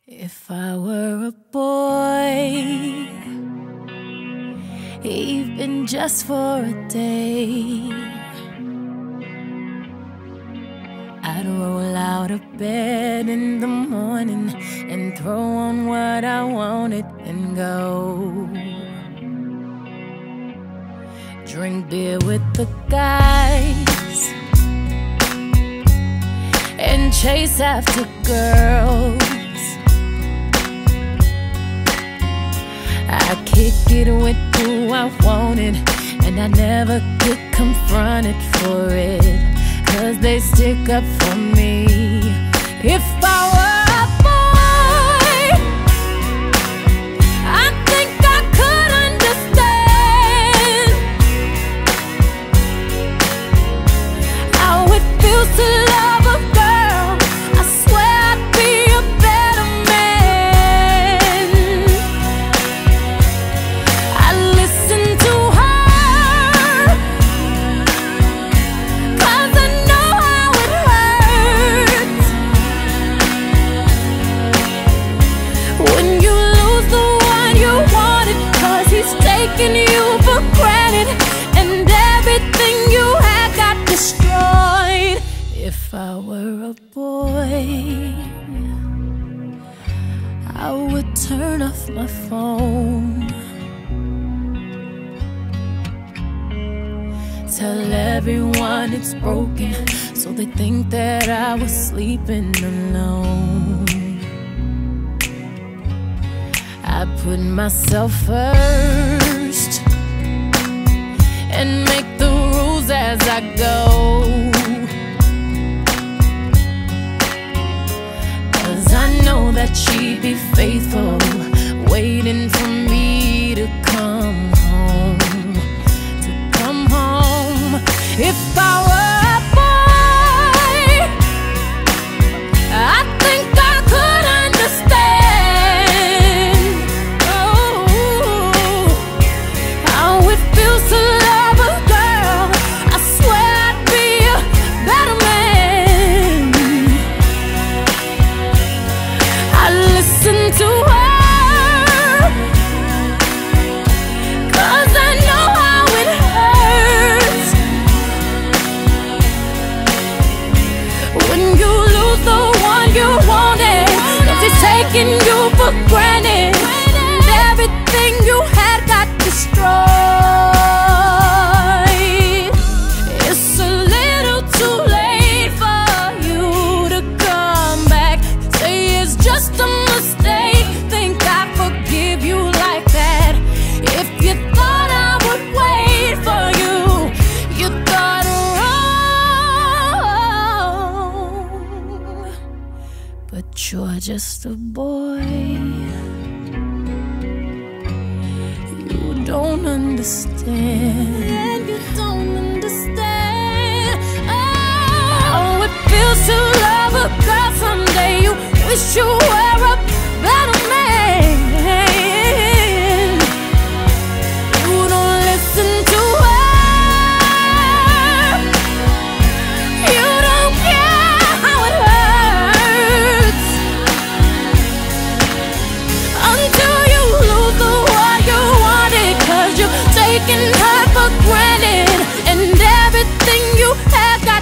If I were a boy, even just for a day, I'd roll out of bed in the morning and throw on what I wanted and go drink beer with the guys and chase after girls. I kick it with who I wanted, and I never get confronted for it, 'cause they stick up for me. If I were a boy, I think I could understand how it feels to love a girl. I swear I'd be a better man. I listen to her, 'cause I know how it hurts when you lose the one you wanted, 'cause he's taking you for granted and everything you had got destroyed. If I were a boy, I would turn off my phone, tell everyone it's broken, so they think that I was sleeping alone. I put myself first and make the rules as I go, 'cause I know that she'd be faithful, waiting for me to come home, to come home. If I were a boy, I think I could understand how it feels to love a girl. I swear I'd be a better man. I listen to her, 'cause I know how it hurts when you lose the one you wanted, and she's taking you for granted and everything you had got destroyed. It's a little too late for you to come back, say it's just a mistake, think I forgive you like that. If you thought I would wait for you, you thought wrong. But you're just a boy, you don't understand. You don't understand how it feels to love a girl. Someday you wish you were a better man. You don't listen to her, you don't care how it hurts until you lose the one you wanted, 'cause you're taking her for granted and everything you had got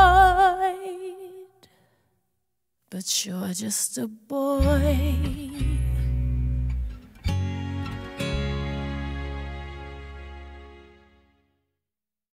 destroyed. But you're just a boy.